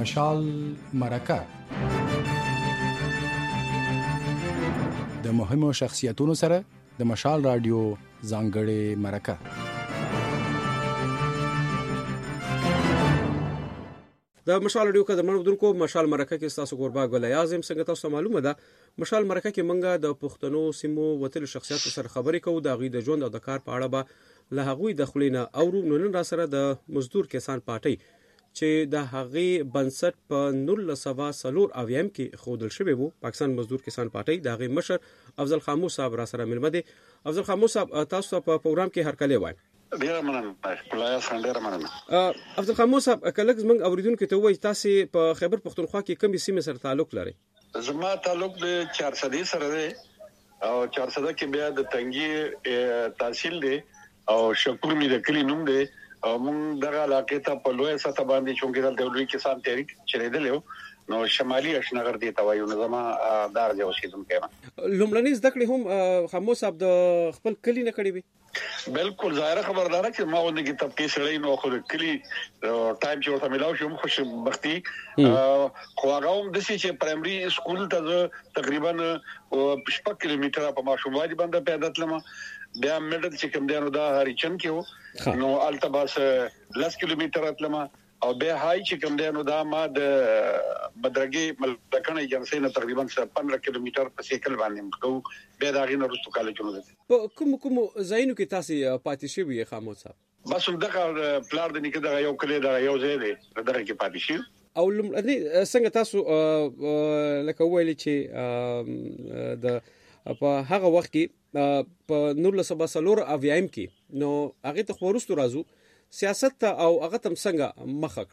مشال مرکه د مهمو شخصیتونو سره د مشال رادیو ځانګړې مرکه. د مشال رادیو کا د منودونکو مشال مرکه کې تاسو قربا ګل اعظم څنګه تاسو معلومه ده مشال مرکه کې منګه د پښتنو سیمو وتل شخصیت سره خبرې کوو د غي د ژوند او د کار په اړه به له هغوی د خلینا او نن را سره د مزدور کسان پارټي چې د هغې بنسټ په 1940 اویم کې خودل شوی وو. پاکستان مزدور کسان پارټي د هغې مشر افضل خاموش صاحب را سره ملمه دي. افضل خاموش صاحب تاسو په پروګرام کې هرکلی وای. ډیر مننه کولای څنګه مننه. افضل خاموش صاحب کله زمنګ اوریدونکو ته وای تاسو په خیبر پختونخوا کې کومې سیمه سره تعلق لري؟ زما تعلق د 400 سره دی او 400 کې بیا د تنګي تحصیل دی او شکر می د کلی نوم دی او موږ دغه علاقې ته په لوی سطح باندې چونګې د دولوي کسان تحریک چریدلو نو شمالي اشنغر دی توایو نظام دار جو اوسیدونکو لومړنۍ زده کړې هم خاموش صاحب د خپل کلی نه کړې وي. بالکل ظاهره خبردار چې ما ونه کې طبقه سړی نو خو کلی ټایم چې ورته ملاو شو خوشبختی خو هغه هم د سې چې پرایمري سکول ته تقریبا 5 کیلومتره په ماشوموالي باندې پیدا تلم. بیا میډل چې کوم دیانو دا هریچن کې نو التباس 10 کیلومتره تلم او به هاي چې کوم دیانو دا ما د بدرګي ملکنه جنسي نه تقریبا 15 کیلومتر په سیکل باندې کو به دا غینه رستو کالجونو ده. په کوم زاینو کې تاسو پاتې شوی خاموش صاحب؟ بس دغه پلار د نیکه دغه یو کلی دا یو ځای دی دغه کې پاتې شو. او لمړنی څنګه تاسو لکه ویل چې د په هغه وخت کې په 1940 اویم کې نو هغه ته خورستو راځو سیاست او هغه تم څنګه مخه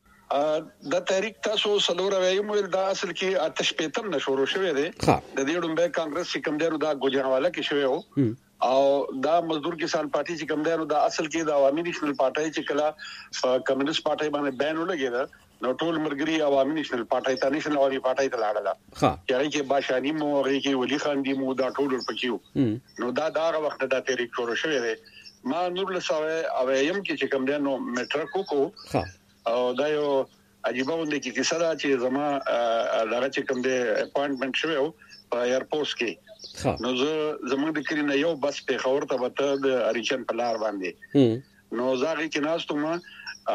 کړله د تحریک تاسو سلور اویم ول دا اصل کې آتش پیتم نشورو شوې ده د دې ډومبه کانګرس چې کوم دیرو دا ګوجرانواله کې شوی وو او دا مزدور کسان پارټي چې کوم دیرو دا اصل کې د عوامي نیشنل پارټي چې کله کمیونست پارټي باندې بین ولګیدا نو ټول مرګري عوامي نیشنل پارټي ته نیشنل عوامي پارټي ته لاړه یعنی چې باشانی مو هغه کې ولی خان دی مو دا ټول پکيو نو دا وخت دا تحریک شروع شوی ده. ما نور له سوي اویم کې چې کوم دیانو میټرکو کو او دا یو عجیب ونه کې کیسه دا چې زما دغه چې کوم دی اپاینټمنټ شوی په ایرپورټ کې نو زموږ د کلی نه یو بس په خبر ته وته د اریچن په لار باندې نو زاغي کې ناستم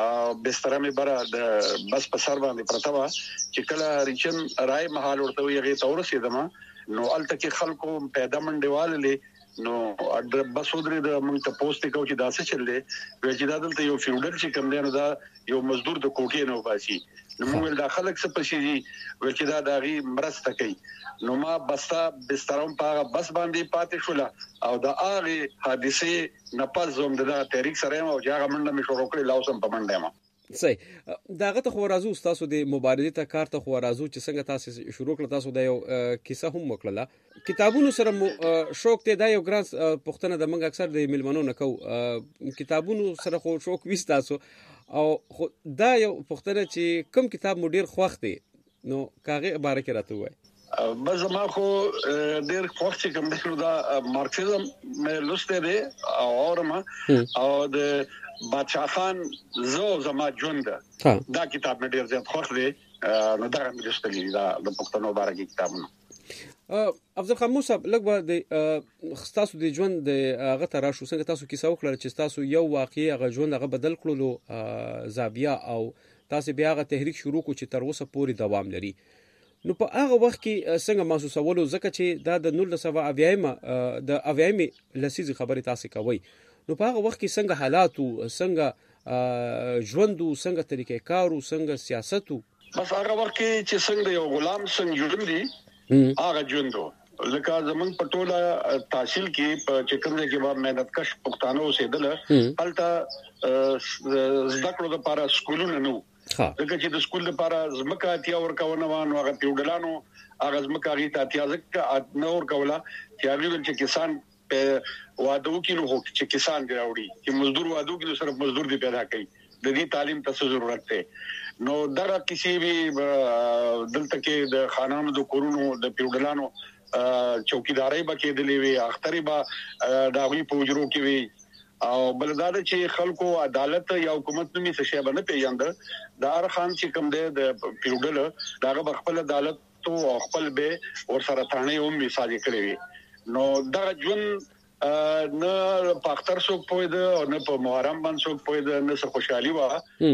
بستر می برا د بس په سر باندې پرتاوه چې کله اریچن راي محل ورته یې تور سیدم نو الته کې خلکو پیدا منډوال لې نو بس ودرې د موږ ته پوسټ کو چې داسې چلې وی چې دلته یو فیوډل چې کوم دی نو دا یو مزدور د کوټې نو باسي نو موږ د خلک څخه پشي وی چې دا دغه مرسته کوي نو ما بستا بسترم په بس باندې پاتې شول او د هغه حادثه نه پس زوم د تحریک سره او هغه منډه می شروع کړې لاوسم په منډه ما صحیح داغه ته خو راځو تاسو د مبارزې ته کار ته خو راځو چې څنګه تاسو شروع کړل تاسو د یو کیسه هم وکړه کتابونو سره شوق ته دا یو ګران پښتنه د منګ اکثر د ملمنو نه کو کتابونو سره خو شوق وست تاسو او دا یو پښتنه چې کوم کتاب مو ډیر خوښ دی نو کاغه عبارت کې راته وای بس ما خو ډیر خوښ چې کوم دی دا مارکسیزم مې لسته دی او ما او د بادشاہ خان زما ژوند دا کتاب مې ډیر زیات خوښ دی نو دا مې لستلی دا د پښتنو بارے کتابونه. افضل خاموش صاحب لږ د تاسو د ژوند د هغه تر شو څنګه تاسو کیسه وکړه چې تاسو یو واقعي هغه ژوند هغه بدل کړلو زاویه او تاسو بیا هغه تحریک شروع کو چې تر اوسه پورې دوام لري نو په هغه وخت کې څنګه محسوسولو ځکه چې دا د 1970 د اویم لسیز خبرې تاسو کوي نو په هغه وخت کې څنګه حالات او څنګه ژوند او څنګه طریقې کار او څنګه سیاست بس هغه وخت کې چې څنګه یو غلام څنګه ژوند دی هغه ژوندو لکه زمون پټوله تحصیل کې په چکرځ کې با مهنت کش پښتانه اوسېدل هلته زده کړو لپاره سکولونه نو دغه چې د سکول لپاره زمکه اتیا ورکونه وانه هغه پیوډلانو هغه زمکه غي ته اتیا ځکه نور کوله چې هغه چې کسان په وادو کې نو چې کسان دی راوړي چې مزدور وادو کې صرف مزدور دی پیدا کوي د دې تعلیم ته ضرورت ده نو دغه کسی بھی دلته کې د خانانو د کورونو د پیوډلانو چوکیداري بکې دلې وي اخترې با داوی پوجرو کې وي او بلدار چې خلکو عدالت یا حکومت نومي څه شی باندې پیژاند دار خان چې کوم دی د پیوډل دغه خپل عدالت او خپل به ور سره ثاني هم مثال کړی وي نو دا جون نه پاختر څوک پوهید او نه په محرم باندې څوک پوهید نه څه خوشحالي وا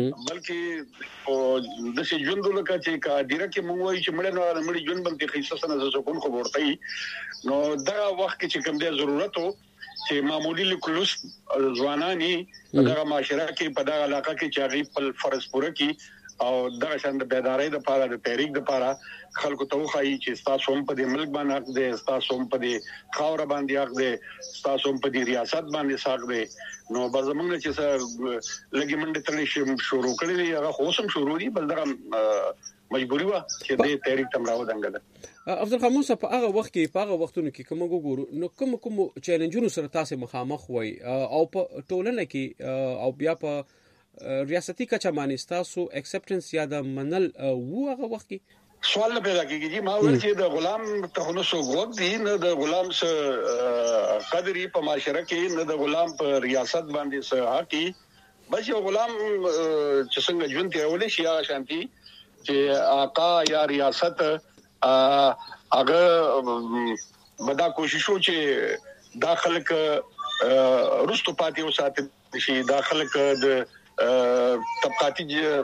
بلکې د سې ژوند لکه چې کا ډیره کې مونږ وایي چې مړ نه مړ ژوند باندې خیسه سره سکون خو ورته نو دا وخت کې کوم دی ضرورت چې معمولی لیکلوس ځوانانی دغه معاشره کې په دغه علاقه کې چې غي په فرض پوره کې او دغه شان د بیدارۍ د لپاره د تحریک د لپاره خلکو ته وخایي چې تاسو هم په دې ملک باندې حق دي تاسو هم په دې خاور باندې حق دي تاسو هم په دې ریاست باندې حق دي نو بزمنګ چې سره لګي منډه تللی شروع کړی هغه خوشم شروع دي بل دغه مجبوري وا چې دې تحریک تمراو دنګل افضل خاموس په هغه وخت کې په هغه وختونو کې کوم وګورو نو کوم چیلنجونو سره تاسو مخامخ وای او په ټولنه کې او بیا په ریاستي کچا باندې تاسو اکسپټنس یا د منل وو هغه وخت کې سوال نه پیدا کیږي ما ول چې د غلام ته نو سو غوږ دي نه د غلام سره قدرې په معاشره کې نه د غلام په ریاست باندې سره حقي بس یو غلام چې څنګه ژوند تیرولې شي هغه شانتي چې آقا یا ریاست هغه بدا کوششو چې داخله ک رستو پاتې وساتي شي داخله د طبقاتي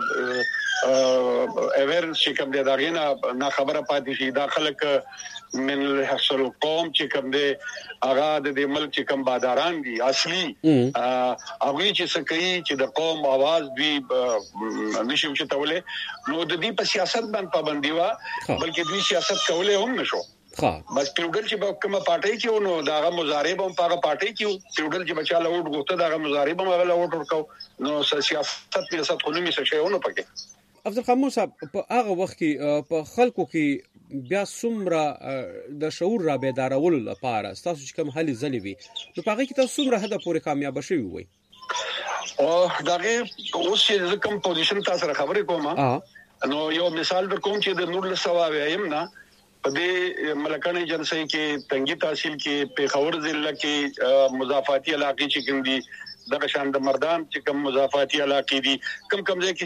اویرنس چې کوم دی دا غینا نه خبره پاتې شي داخله من حصل قوم چې کوم دی هغه د ملک چې کوم باداران دي اصلي هغه چې سکي چې د قوم आवाज دی نشو چې تولې نو د دې په سیاست باندې پابندي وا بلکې دوی سیاست کولای هم نشو بس پیوډل چې کومه پارټي کې نو داغه مضارب هم په پارټي کې پیوډل چې بچاله ووټ غوښته داغه مضارب هم هغه ووټ ورکاو نو سیاست خونمي څه شی ونه پکې افضل خاموس په هغه وخت کې په خلکو کې بیا څومره د شعور را بیدارولو لپاره تاسو چې کوم حل زلي وي نو په هغه کې تاسو څومره هدا پورې کامیاب شوي وي او داغه اوس چې کوم پوزیشن تاسو سره خبرې کوم نو یو مثال در کوم چې د نور لسوا وایم نه په دې ملکانه جنسي کې تنګي تحصیل کې پیښور ضلع کې مضافاتي علاقې چې کوم دي د شان د مردان چې کوم مضافاتي علاقې دي کم ځای کې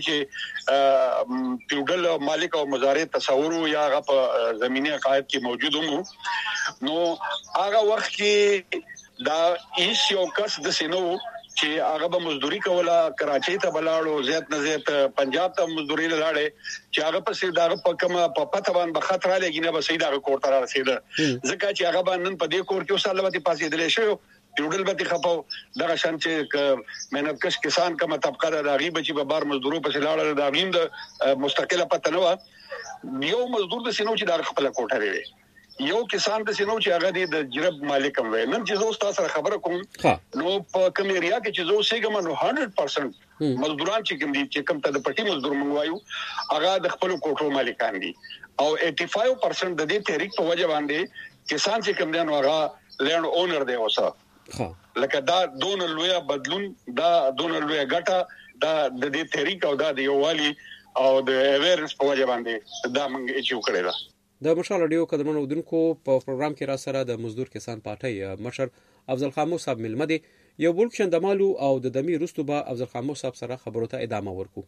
چې پیوډل مالک او مزارع تصور یا غ په زميني قائد کې موجود هم نو هغه وخت کې دا هیڅ یو کس د سينو چې هغه به مزدوري کوله کراچۍ ته بلاړو زیات نه زیات پنجاب ته مزدوري لاړې چې هغه په سیده په کومه په پته باندې خطر لګی نه به سیده کوړ تر رسیده ځکه چې هغه باندې په دې کور کې وساله به پاسې دلې شو پیوډل به خپاو دغه شان چې مهنت کش کسان کومه طبقه د غیب چې به بار مزدورو په لاړل د غیم د مستقله پته نه و یو مزدور د سينو چې د خپل کوټه لري یو کسان د سينو چې هغه د جرب مالک هم وي نن چې زه تاسو سره خبره کوم نو په کوم ایریا کې چې زه سیګم نو 100% مزدوران چې کوم دي چې کوم ته د پټي مزدور منغوایو هغه د خپل کوټو مالکان دي او 85% د دې تحریک په وجه باندې کسان چې کوم دي نو هغه لینډ اونر دی اوسه لکه دا دون لویا بدلون دا دون لویا ګټه دا د دې تحریک او دا د یووالي او د اویرنس په وجه باندې دا موږ اچیو کړی دا د مشال رادیو قدرمنو ودونکو په پروګرام کې را سره د مزدور کسان پارټي مشر افضل خاموس صاحب ملمدي یو بلک شندمالو او د دمی رستو به افضل خاموس صاحب سره خبرو ته ادامه ورکو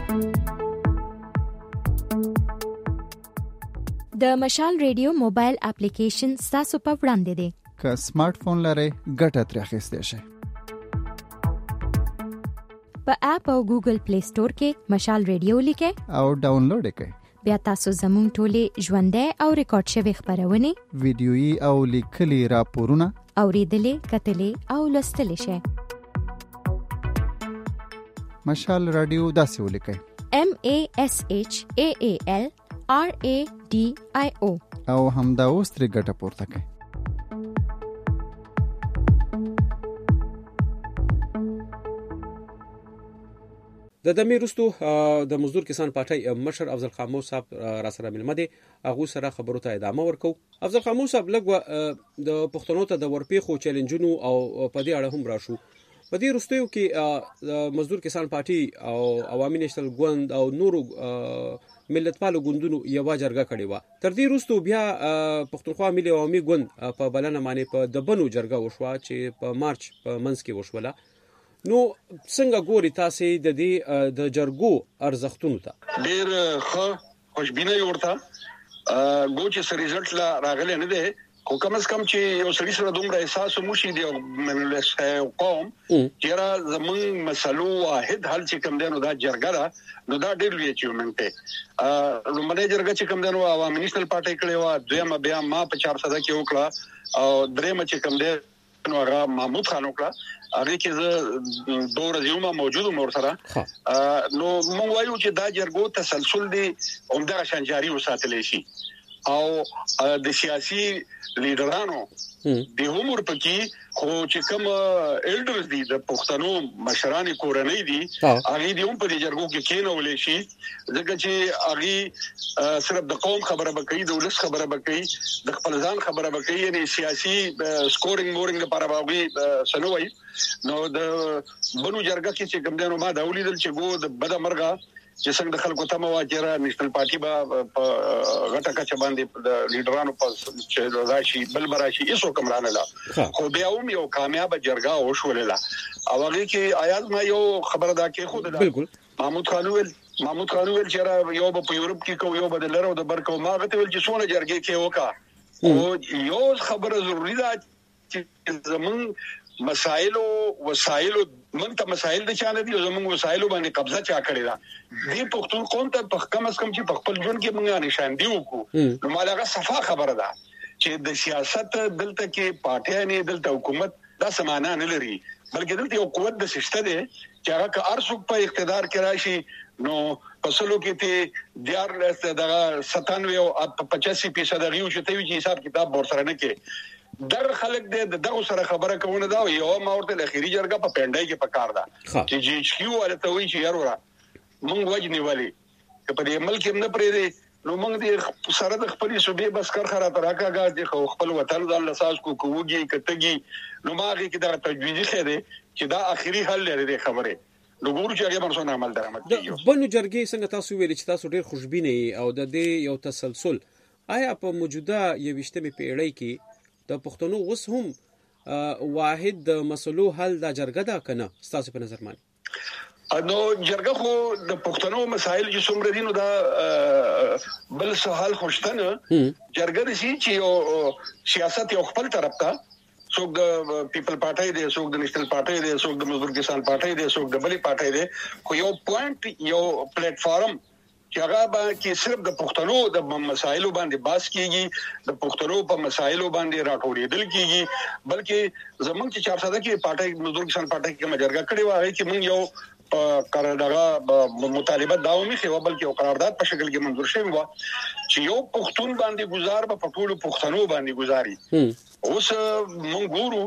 د مشال رادیو موبایل اپلیکیشن تاسو په وړاندې دی که سمارټ فون لرئ ګټه ترې اخیستی شئ په اپ او ګوګل پلی سٹور کې مشال رادیو لیکئ او ډاونلوډ کړئ بیا تاسو زموږ ټولې ژوندۍ او ریکارډ شوی خبرونه ویډیويي او لیکلي راپورونه اوریدلې کتلې او لوستلې شئ مشال رادیو داسې ولیکئ MASHAALRADIO او همدا اوس ترې ګټه پورته کړئ د دمی رستو د مزدور کسان پارټي مشر افضل خاموس صاحب را سره ملمدي هغه سره خبرو ته ادامه ورکو افضل خاموس صاحب لګ د پښتنو ته د ورپیخو چیلنجونو او په دې اړه هم راشو په دې رستو کې د مزدور کسان پارټي او عوامي نېشنل ګوند او نورو ملتپالو ګوندونو یو جرګه کړې و تر دې رستو بیا پښتونخوا ملي عوامي ګوند په بلنه باندې په د بنو جرګه وشوه چې په مارچ په منځ کې وشوله نو څنګه ګوري تاسو د دې د جرګو ارزښتونو ته؟ ډیر ښه خوشبینه ورته ګوچ سر رزلټ لا راغلی نه دی، خو کم از کم چې یو سړي سره دومره احساس موشي دی منلس قوم چې را زمون مسلو واحد حل چې کوم دی نو دا جرګه ده، نو دا ډیر لوی اچیومنت دی. نو منه جرګه چې کوم دی نو عوامي نېشنل پارټي کړي و، دویمه بیا ما په 400 کې وکړه او درېمه چې کوم دی نو هغه محمود خان وکړه، هغه کې زه دوه ورځې موجود مور سره. نو مونږ وایو چې دا جرګو تسلسل دی همدغه شانجاري وساتلی شي او د سیاسي لیډرانو د عمر پکې خو چې کوم ایلډرز دي د پښتنو مشران کورنۍ دي هغه دي هم په دې جرګو کې کېنولې شي، ځکه چې هغه صرف د قوم خبره بکوي، د ولس خبره بکوي، د خپل ځان خبره بکوي، یعنی سیاسي سکورینګ مورینګ لپاره باغوي سنوي. نو د بنو جرګه کې چې کوم دنو ما دا ولیدل چې ګو د بد مرغه چې څنګه د خلکو ته مواجهه نېشنل پارټي په غټه کچه باندې د لیډرانو په چې راشي بل براشي ایسو کمرانه لا خو بیا هم یو کامیاب جرګه وشولله او هغه کې آیاز ما یو خبره دا کې خود ده بالکل محمود خانویل چې یو په یورپ کې کو یو بدل لرو د برکو ما غته ول چې سونه جرګه کې وکا او یو خبره ضروری ده چې زمون وسایل من ته مسایل د چانه دي زموږ وسایل باندې قبضه چا کړی دا دې پښتون قوم ته په کم از کم چې په خپل ژوند کې موږ نشان دی وکړو نو مالغه صفه خبره ده چې د سیاست دلته کې پارټي نه دلته حکومت دا سمانه نه لري، بلکې دلته یو قوت د سشته ده چې هغه ارسوک په اقتدار کې راشي نو پسلو کې ته دیار لسته دغه 97 او 85% غيو چې ته وی حساب کتاب ورسره نه کې در خلک دغه سره خبره کوونه دا یو ماورته اخیری جرګه په پندای کې پکار ده چې جی ایچ کیو ولته وی چې یارورا مونږ وجنی والی چې په دې ملک نه پرې دي نو مونږ دې سره د خپل صوبې بس کار خراته راکاګه چې خپل وطن د الله ساز کو کوږي کتګي نو ماږي کې دا تجویزي خیره چې دا اخیری حل لري خبره نو ګورو چې هغه مرسونه عمل درآمد کوي. بنو جرګې څنګه تاسو ویل چې تاسو ډیر خوشبینه او د دې یو تسلسل آیا په موجوده 21مې پیړۍ کې د پښتنو اوس هم واحد د مسلو حل د جرګه دا کنه تاسو په نظر مانی؟ نو جرګه خو د پښتنو مسایل چې څومره دي نو دا بل سوال خوشتنه جرګه دي چې یو سیاست یو خپل طرف ته څوک د پیپل پارټي دی، څوک د نېشنل پارټي دی، څوک د مزدور کسان پارټي دی، څوک د بلې پارټي دی، خو یو پوینټ یو پلیټ فارم چې هغه باندې صرف د پښتنو د مسایلو باندې باس کیږي، د پښتنو په مسایلو باندې راټوړېدل کیږي، بلکې زمونږ چې 400 کې پارټي مزدور کسان پارټي کې مجرګه کړې وایي چې موږ یو قرارداد مطالبه داومي خو بلکې یو قرارداد په شکل کې منظور شوی و چې یو پښتون باندې گزار په ټولو پښتنو باندې گزاري. اوس موږ ګورو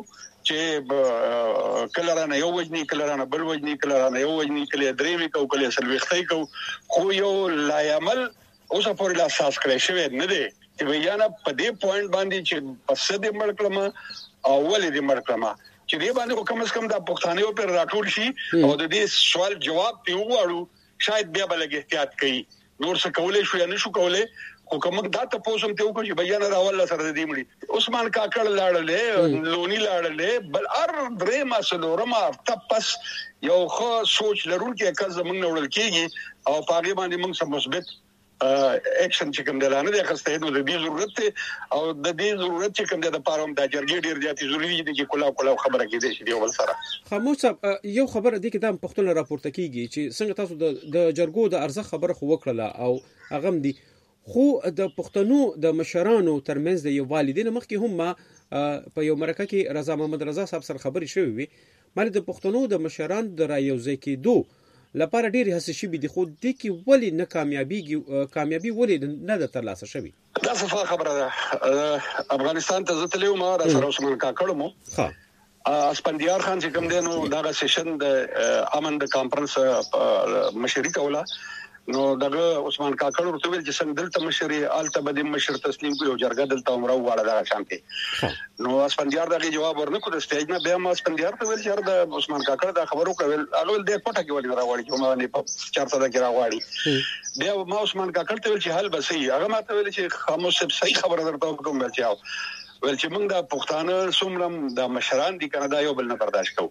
چې کله رانه یو وجنی کله رانه بل وجنی کله رانه یو وجنی کله درېمې کو کله سلوختای کو خو یو لایمل اوس په لا اساس کړی شوی نه دی چې ویانا په دې پوینټ باندې چې پس دې مړکلمه او ولې دې مړکلمه چې دې باندې کوم څه کم د پښتانه پر راټول شي او د دې سوال جواب په وواړو شاید بیا بلګ احتیاط کوي نور څه کولای شو یا نشو کولای خو کوم دا تاسو هم ته وکړي چې بیان راول سره دې مړي عثمان کاکړ لاړلې لونی لاړلې بل ار درې ما سلورما تپس یو خو سوچ لرونکي کله زمونږ نوړل کیږي او پاګې باندې موږ سم مثبت اکشن چې کوم دلانه د خسته نو د دې ضرورت او د دې ضرورت چې کوم د لپاره هم د جرګې ډیر زیات ضروری دي چې کلا خبره کېږي چې یو بل سره خاموش یو خبره دي کې د پښتون راپورته کیږي چې څنګه تاسو د جرګو د ارزښت خبره خو وکړه او هغه دي خو د پښتنو د مشرانو ترمنځ د یو والدین مخکې هم په یو مرکه کې رضا محمد رضا صاحب سره خبرې شوې وي مله د پښتنو د مشرانو د رایوځي کېدو لپاره ډېر هڅې شوې دي خو د کې ولی نه کامیابی ولی نه د ترلاسه شوی. دا صفه خبره ده افغانستان ته ځتلې و ما را سره عثمان کاکړ مو اسپندیار خان چې کوم دینو دا سیشن د امن د کانفرنس مشري کوله نو دغه عثمان کاکړ ورته ویل چې څنګه دلته مشري آلته بده مشر تسلیم کو یو جرګه دلته عمره واړه دا شانتي نو اسپندیار دغه جواب ورنکو د سټیج نه بیا ما اسپندیار ته ویل چې د عثمان کاکړ دا خبرو کول هغه ول د کوټه کې ولې راوړي چې ما نه په 400 کې راوړي بیا ما عثمان کاکړ ته ویل چې حل بسې هغه ما ته ویل چې خاموش صحیح خبره درته کوم ویل چې موږ د پښتانه څومره د مشران دي کنه دا یو بل نه برداشت کوو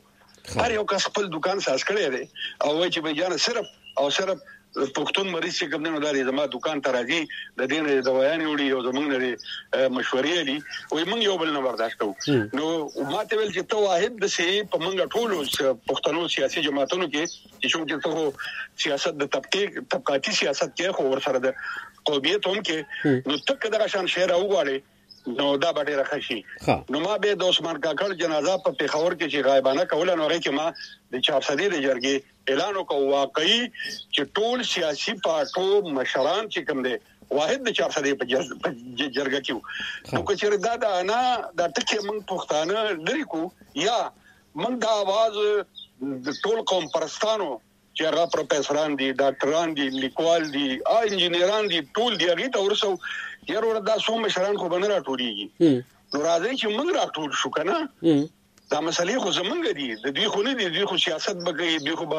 هر یو کس خپل دکان ساز کړی دی او وایي چې بجانه صرف پښتون مریض چې کوم نه لري زما دکان ته راځي د دې نه دوايان وړي او زمونږ نه مشورې دي وي موږ یو بل نه برداشت کوو نو ماته ویل چې ته واحد د سي په موږ ټولو پښتنو سیاسي جماعتونو کې چې څنګه سیاست د طبقاتي سیاست کې خو ور سره د قومیت هم کې نو تک دغه شان شهر اوغاړي نو دا باندې راخشي نو ما به د عثمان کاکړ جنازه په پیښور کې چې غایبانه کوله نو هغه کې ما د 400 د جرګې اعلان وکړ واقعي چې ټول سیاسي پارټو مشران چې کوم دي واحد د 400 په جرګه کې نو چې دا نه د ټکي موږ پښتانه لري کو یا موږ دا आवाज د ټول قوم پرستانو چې هغه پروفیسوران دي ډاکټران دي لیکوال دي انجینران دي ټول دی هغه ته ورسو یاره وردا سو مشران خو بنه راټولېږي نو راځي چې موږ راټول شو کنه دا مسلې خو زمونږ دي د دوی خو نه دي دوی خو سیاست بګي دوی خو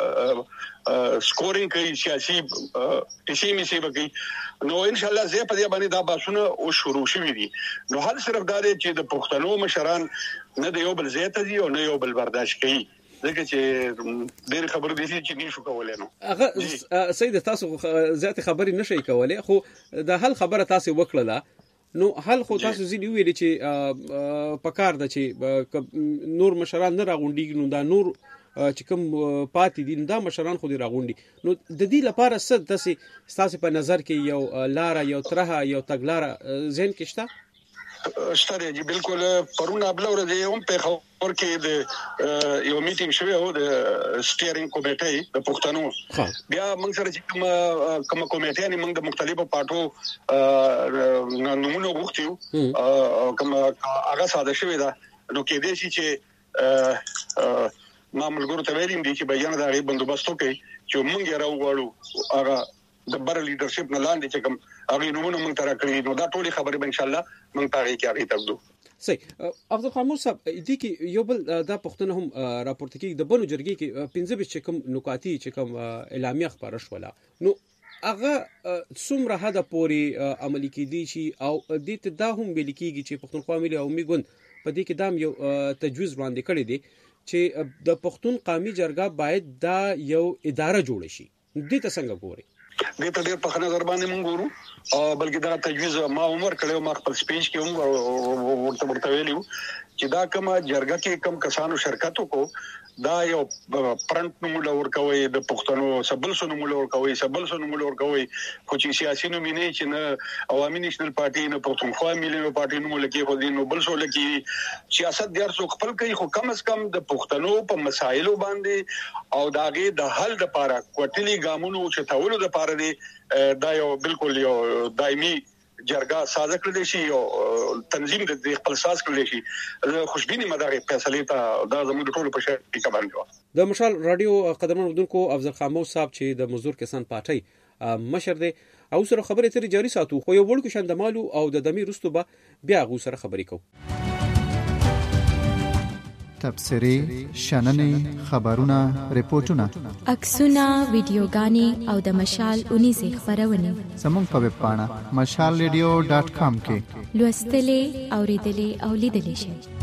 سکورینګ کوي سیاسي ټیسي میسي بګي نو ان شاء الله زه په دې باندې دا باسونه او شروع شوي دي نو هل صرف دا دي چې د پښتنو مشران نه د یو بل زیاته دي او نه یو بل برداشت کوي ځکه چې ډېر خبر دي چې نشو کولای نو هغه سید تاسو زیات خبري نشي کولای خو د حل خبره تاسو وکړه نو حل خو تاسو زیدي ویل چې پکار د چې نور مشران نه راغونډي نو دا نور چې کوم پاتې دي دا مشران خو دي راغونډي نو د دې لپاره څه تاسو په نظر کې یو لار یو ترها یو تګلار ذهن کې شته اشتره جی بالکل پرونه ابل ورځ هم په خبر کې د یو میټینګ شوی او د سټیرینګ کمیټې د پښتنو بیا موږ سره چې کوم کمیټې نه موږ د مختلفو پاټو نمونه غوښتیو کوم هغه ساده شوی دا نو کې دې چې ما ملګرو ته ویلم دي چې بیان دا غي بندوبست کوي چې موږ یې راوغواړو هغه د بر لیدرشپ نه لاندې چې کوم هغه نمونه موږ تر کړی نو دا ټولي خبرې ان شاء الله موږ پاره کې هغه تاسو صحیح عبد الخاموس صاحب دي کې یو بل دا پښتنه هم راپورټ کې د بنو جرګې کې 15 چې کوم نکاتی چې کوم اعلامیه خبره شوله نو هغه څومره حد پورې عملي کېدي شي او د دې دا هم ویل کېږي چې پښتونخوا ملي قومي ګوند په دې کې دا یو تجویز وړاندې کړی دی چې د پښتون قومي جرګه باید دا یو اداره جوړ شي دې ته څنګه ګوري دې ته ډېر په نظر باندې مونږ ګورو او بلکې دا تجویز ما عمر کړو ما خپل سپیچ کې هم ورته ویلو چې دا کومه جرګه کې کم کسانو شرکت وکړو دا یو پرنټ نومول ورکوي د پښتنو سبل سو نومول ورکوي خو چې سیاسي نومینه چې نه عوامي نېشنل پارټي نه پښتونخوا ملي پارټي نومول کې خو دې نو بل سو لکه سیاست دار سو خپل کوي خو کم از کم د پښتنو په مسایلو باندې او داګه د حل د لپاره کوټلي ګامونو چې تاولو د لپاره دی دا یو بالکل یو دایمي جرګه ساز کړل شي او تنظیم د خپل ساز کړل شي خوشبيني مداري فیصله ته دا زموږ ټولو په شان کې باندې د مشال رادیو قدرمن ودونکو افضل خاموس صاحب چې د مزدور کسان پارټي مشر دی او سره خبرې تر جاري ساتو خو یو وړ کې شندمالو او د دمي رستو به بیا غو سره خبرې کوو تبصری شننې خبرونه ریپورتونه عکسونه ویډیوګانې او د مشال 19 خبرونه زموږ په ویب پاڼه mashalradio.com کې لوستلې اوریدلې او لیدلې شئ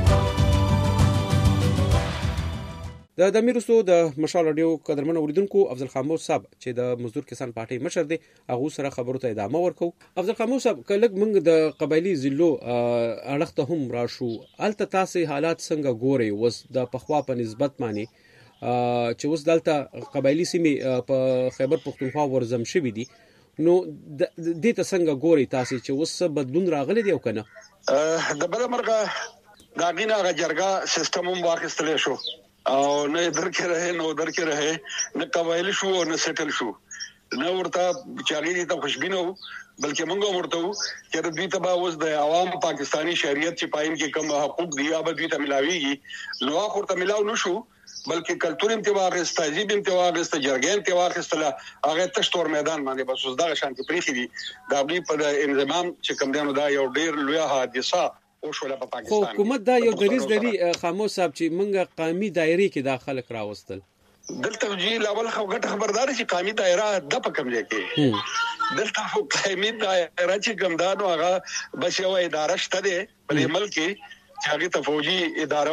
د دمیرستو د مشال رادیو قدرمن اوریدونکو افضل خاموس صاحب چې د مزدور کسان پارټي مشر دی هغه سره خبرو ته ادامه ورکو افضل خاموس صاحب کله موږ د قبایلی ضلعو اړخته هم راشو الته تاسو حالات څنګه ګوري وس د پخوا په نسبت معنی چې وس دلته قبایلی سیمه په خیبر پختونخوا ورزم شوې دي نو د دې ته څنګه ګوري تاسو چې وس بدلون راغلی دی او کنه د بل مرګه دا غینه جرګه سیستم هم واخیستل شو او نه درکې رہے نو درکې رہے نه قبایل شو نه سیټل شو نه ورته چاري ته خوشبینو بلکې موږ ورته چې د دې تبا اوس د عوام پاکستانی شریعت چې پاین کې کوم حقوق دی هغه دوی ته ملاويږي نو هغه ورته ملاو نشو بلکې کلتور انتواغ استازیب انتواغ است جرګین انتواغ استله هغه تشتور میدان باندې بس اوس دا شانتي پریخي دي دا بلی په انضمام چې کوم دنو دا یو ډیر لوی حادثه او شوله په پاکستان حکومت دا یو دریز لري خاموس صاحب چې موږ قومي دایره کې داخله راوستل دلته جی لاول خبره خبردار چې قومي دایره د پکم کې دلته قومي دایره چې ګمدانو هغه بس یو اداره شته ده په ملک کې چې هغه ته فوجي اداره وي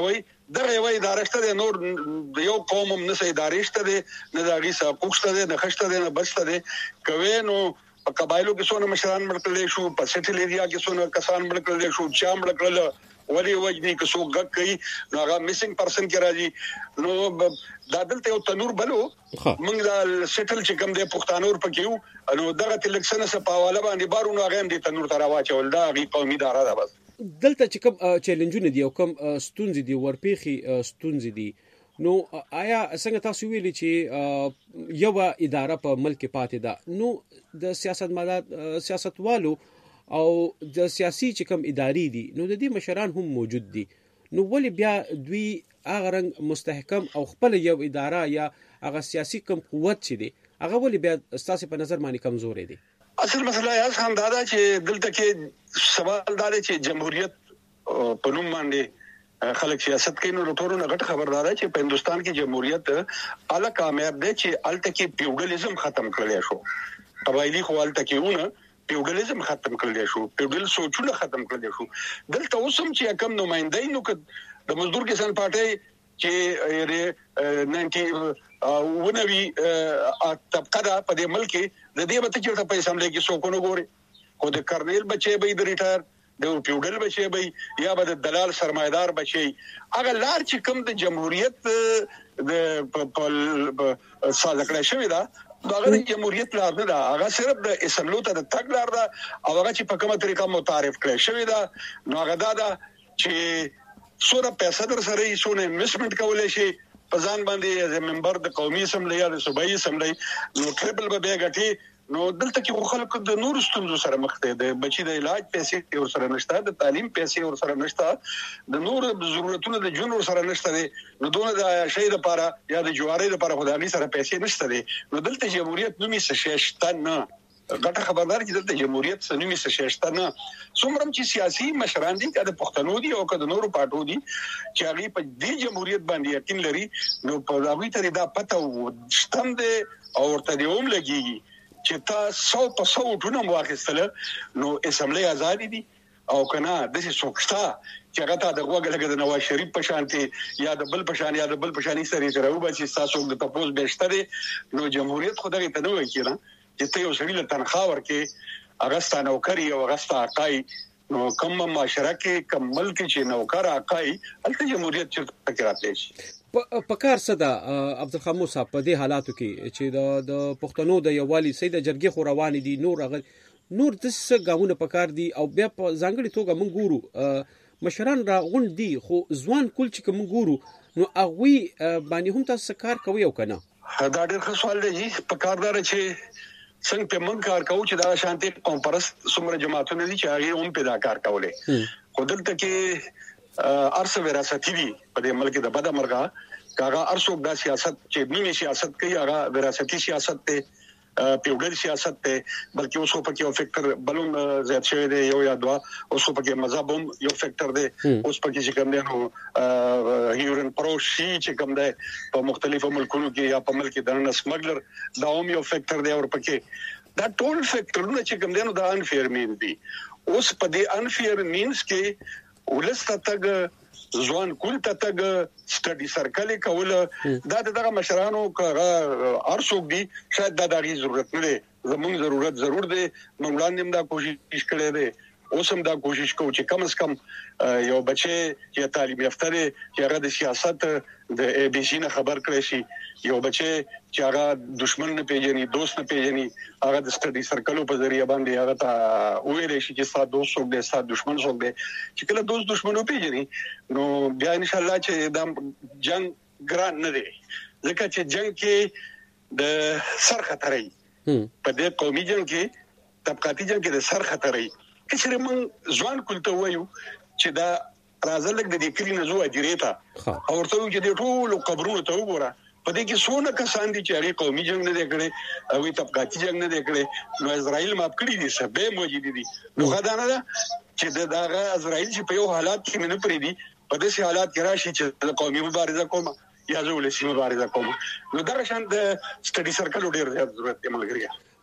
دغه یو اداره شته نور یو قوم هم نه ادارې شته نه دغه حقوق شته نه خشته نه بسته دي کوي نو په قبایلو کې څونه مشران مړکړل شو په سټل ایریا کې څونه کسان مړکړل شو چا مړکړل ولي وجني که څوک غږ کوي نو هغه میسنګ پرسن کې راځي نو دا دلته یو تنور بلو موږ دا سټل چې کوم د پښتانور پکې نو دغه تلکسنه سپاواله باندې بارونو هغه هم د تنور تر واچول دا غي قومي دارا ده بس دلته چې کوم چیلنجونه دي او کوم ستونزې دي ورپېخي ستونزې دي نو آیا څنګه تاسو ویلي چې یو اداره په ملک پاتې ده نو د سیاستوالو او د سیاسي چې کوم ادارې دي نو د دې مشران هم موجود دي نو ولې بیا دوی هغه رنګ مستحکم او خپل یو اداره یا هغه سیاسي کوم قوت چې دي هغه ولې بیا ستاسو په نظر باندې کمزوري دي اصل مسله یې هم دا ده چې دلته کې سوال دا دی چې جمهوریت په نوم باندې خلک سیاست کوي نو ټولو نه غټ خبردار چې په هندستان کې جمهوریت اعلی کامیاب دی چې الته کې پیوډلزم ختم کړل شو قبایلی خوالته کېونه پیوډلزم ختم کړل شو پیوډل سوچونه ختم کړل شو دلته اوسم چې کم نمائندای نو د مزدور کسان پارټي چې 90 ونوي طبقه دا په دې ملک د دې مته چې په اسمبلی کې څوک نه ګوري خو د کرنیل بچي به د ریټایر د پیوډل بچي به یا به د دلال سرمایدار بچي هغه لار چې کوم د جمهوریت د سازکړه شوی دا دغه جمهوریت لار نه دا هغه صرف د اسمبلی ته د تګ لار دا او هغه چې په کومه طریقه متعارف کړی شوی دا نو هغه دا چې سوره پیسې در سره یې سونه انویسټمنٹ کولای شي په ځان باندې از ممبر د قومي اسمبلی یا د صوبایي اسمبلی نو ټریپل به غټي نو دلته کې خلکو د نور ستونزو سره مخ دي د بچي د علاج پیسې ور سره نشته د تعلیم پیسې ور سره نشته د نور ضرورتونو د جون ور سره نشته دي نو دونه د شی لپاره یا د جواري لپاره خدای سره پیسې نشته دي نو دلته جمهوریت نومي څه نه غټه خبردار چې دلته جمهوریت سنوي څه نه څومره چې سیاسي مشران دي کله پښتنو دي او کله نورو پارټو دي چې هغه په دې جمهوریت باندې یقین لري نو په هغه طریقه دا پته وشتم دي او ورته دیوم لګي چې تا 100% ټونه واخیستل نو اسمبلی آزاد دي او کنه د څه سوکستا چې هغه ته د غوګل د نواز شریف په شانتي یا د بل په شان یا د بل په شاني سره ترو به چې تاسو د تپوس بهشته نو جمهوریت خدای ته نو وکړه چې ته یو سړی له تنخواه ورکې اغستا نوکری او اغستا اقای نو کوم معاشره کې کوم ملک چې نوکر اقای الته جمهوریت چې تکراتلی شي په کار صدا عبدالخاموس صاحب په دې حالاتو کې چې د پښتنو د یووالي سید جرګې خو روان دي نور د څه گاونه په کار دي او بیا په ځانګړي توګه مونږ ګورو مشران را غون دي خو ځوان کول چې کوم ګورو نو هغه باندې هم تاسو کار کوي او کنه دا ډېر ښه سوال دی په کاردار چې څنګه په من کار کوي چې دا شانتي کانفرنس څومره جماعتونه دي چې هغه هم پیدا کار کولې خو دلته کې ارسه وراثتي دي په دې ملک د بده مرګه کاغه ارسوک دا سیاست چې نیمه سیاست کوي هغه وراثتي سیاست ته پیوډل سیاست ته بلکې اوس په کې یو فیکٹر بلون زیات شوی دی یو یا دوا اوس په کې مذهب هم یو فیکٹر دی اوس په کې چې کوم دی نو هیورن پروشي چې کوم دی په مختلفو ملکونو کې یا په ملک د سمګلر دا هم یو فیکٹر دی او په کې دا ټول فیکٹرونه چې کوم دی نو دا انفیر مین دي اوس په دې انفیر مینز کې ولسته تک ځوان کول ته تک سټډي سرکل کوله دا دغه مشرانو کغه ارڅوک دي شاید دا دغه ضرورت نه دی زموږ ضرورت ضرور دی موږ لاندې دا کوشش کړې ده اوس هم دا کوشش کوو چې کم از کم یو بچي چې تعلیم یافته دی چې هغه د سیاست د ای بي سي نه خبر کړی شي یو بچي چې هغه دشمن نه پیژني دوست نه پیژني هغه د سټډي سرکلو په ذریعہ باندې هغه ته ویل شي چې ستاسو دوست څوک دی ستاسو دشمن څوک دی چې کله دوست دشمنو پیژني نو بیا ان شاء الله چې دا جنگ ګران نه دی ځکه چې جنگ کې د سر خطرې په دې قومي جنگ کې طبقاتي جنگ کې د سر خطرې کچره من ځوان کولته وایو چې دا راځلک د دې کلی نه زو اجریتا او ورته چې د ټول قبرونو ته وګوره په دې کې څونه کسان دي چې هغه قومي جنگ نه دی کړی او طبقاتي جنگ نه دی کړی نو اسرائیل ماپ کړی دي سبب موجود دي نو غدانه ده چې دا اسرائیل چې په یو حالات کې نه پرې دي په دې حالات کې راشي چې د قومي مبارزه کوم یا زولسي مبارزه کوم نو دا شان د سټډي سرکل ډېر ضرورت دی ملګری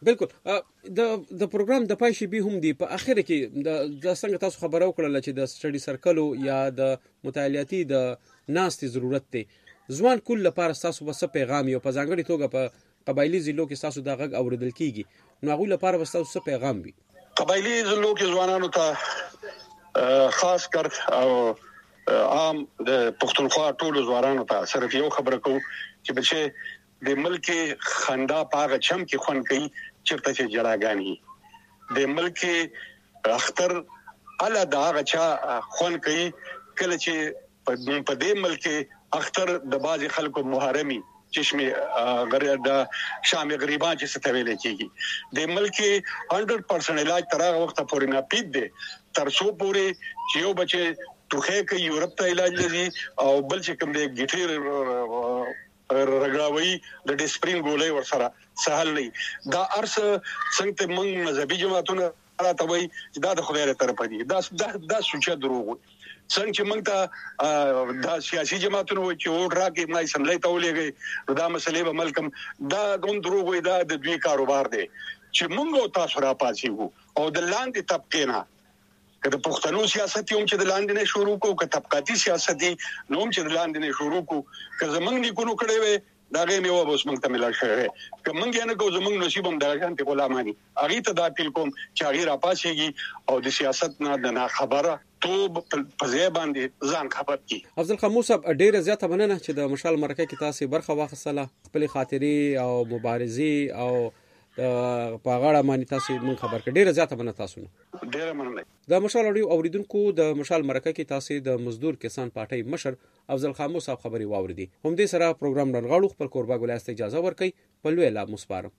بالکل د پروګرام د پای شی به هم دی په اخر کې د څنګه تاسو خبرو کړل چې د سټډي سرکلو یا د مطالعاتي د ناستي ضرورت دی ځوان کل لپاره تاسو وسه پیغام یو په ځانګړي توګه په قبایلی ضلعو کې تاسو د غږ اوریدل کیږي نو هغه لپاره وسه تاسو پیغام وي قبایلی ضلعو کې ځوانانو ته خاص کر او عام د پښتونخوا ټول ځوانانو ته صرف یو خبره کوم چې بچي د ملک خندا پاغه چم کې خون کوي چرته چې جړاګانی د ملک اختر الا داغه چا خون کوي کله چې په دې ملک اختر د باز خلکو محرمي چشمه غره د شام غریبان چې ستویل کیږي د ملک 100% علاج تر هغه وخت پورې نه پید دي تر څو پورې چې یو بچي توخه کې یورپ ته علاج لري او بل چې کوم دی ګټیر رګړاوي د ډیسپرین ګولې ورسره سهل نه دا ارس څنګه موږ مذهبي جماعتونه راته وي دا د خدای له طرفه دي دا سوچه دروغ څنګه چې موږ ته د سیاسي جماعتونو چې ووټ راکې ما اسمبلی ته ولېږي دا مسلې به ملکم دا کوم دروغ وي دا د دوی کاروبار دی چې موږ تاسو را پاتېو او د لاندې طبقه نه کله پښتنو سیاست هم چې د لاندې نه شروع کو که طبقاتي سیاست دي نو هم چې د لاندې نه شروع کو که زمنګ نیکونو کړي وي دا غي مې و بس موږ ته ملل شوی که موږ نه کو زمنګ نصیب هم د شانتي غلامانی اغه ته دا اپیل کوم چې اغه را پاسيږي او د سیاست نه خبره تو په ځای باندې ځان خبر کی افضل خاموش صاحب ډیره زیاته مننه چې د مشال مرکه کې تاسو برخه واخصله خپل خاطري او مبارزي او په غاړه باندې تاسو مون خبر کړ ډیره زیاته مننه تاسو نه ډیره مننه د مشال اوریدونکو د مشال مرکه کې تاسو د مزدور کسان پارټي مشر افضل خاموش صاحب خبري واوریدي هم دې سره پروګرام رنغاړو خپل قربا ګلاسته اجازه ورکړي په لوی لا مسپارم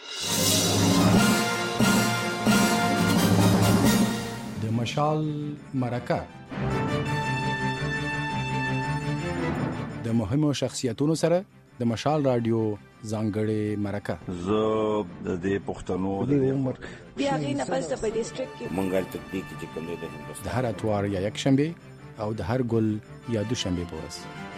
د مشال مرکه د مهمو شخصیتونو سره د مشال رادیو ځانګړې مرکه زه د دې پښتنو د عمر بیا غي نه پس په ډیسټریکټ کې منګل تطبیق چې کوم دی د هر اتوار یا یک شنبه او د هر ګل یا دوشنبه په ورځ